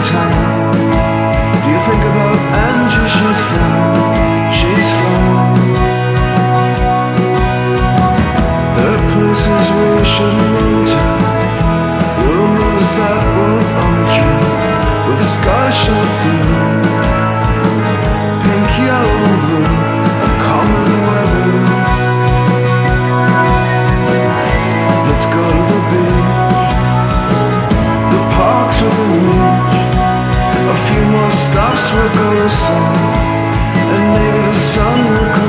town. Do you think about Angie? She's fine, she's fine. There are places where you shouldn't run to, rumors that won't untrue, with the sky shot through, pink, yellow and blue, and common weather. Let's go to the beach, the parks within reach. A few more stops will go south, and maybe the sun will come.